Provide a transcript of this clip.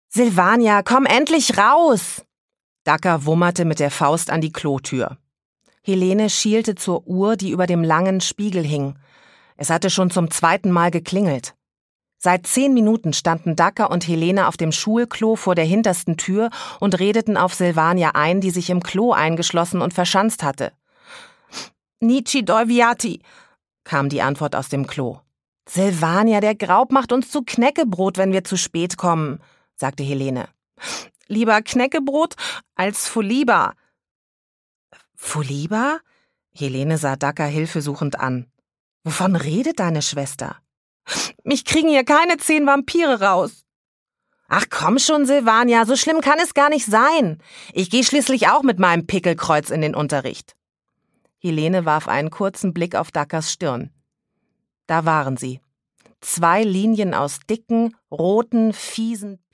Silvania, komm endlich raus! Daka wummerte mit der Faust an die Klotür. Helene schielte zur Uhr, die über dem langen Spiegel hing. Es hatte schon zum 2. Mal geklingelt. Seit 10 Minuten standen Daka und Helene auf dem Schulklo vor der hintersten Tür und redeten auf Silvania ein, die sich im Klo eingeschlossen und verschanzt hatte. »Nici Dolviati«, kam die Antwort aus dem Klo. »Silvania, der Graub macht uns zu Knäckebrot, wenn wir zu spät kommen«, sagte Helene. »Lieber Knäckebrot als Fuliba.« »Fuliba?« Helene sah Daka hilfesuchend an. »Wovon redet deine Schwester?« »Mich kriegen hier keine 10 Vampire raus.« »Ach komm schon, Silvania, so schlimm kann es gar nicht sein. Ich gehe schließlich auch mit meinem Pickelkreuz in den Unterricht.« Helene warf einen kurzen Blick auf Dakas Stirn. Da waren sie. 2 Linien aus dicken, roten, fiesen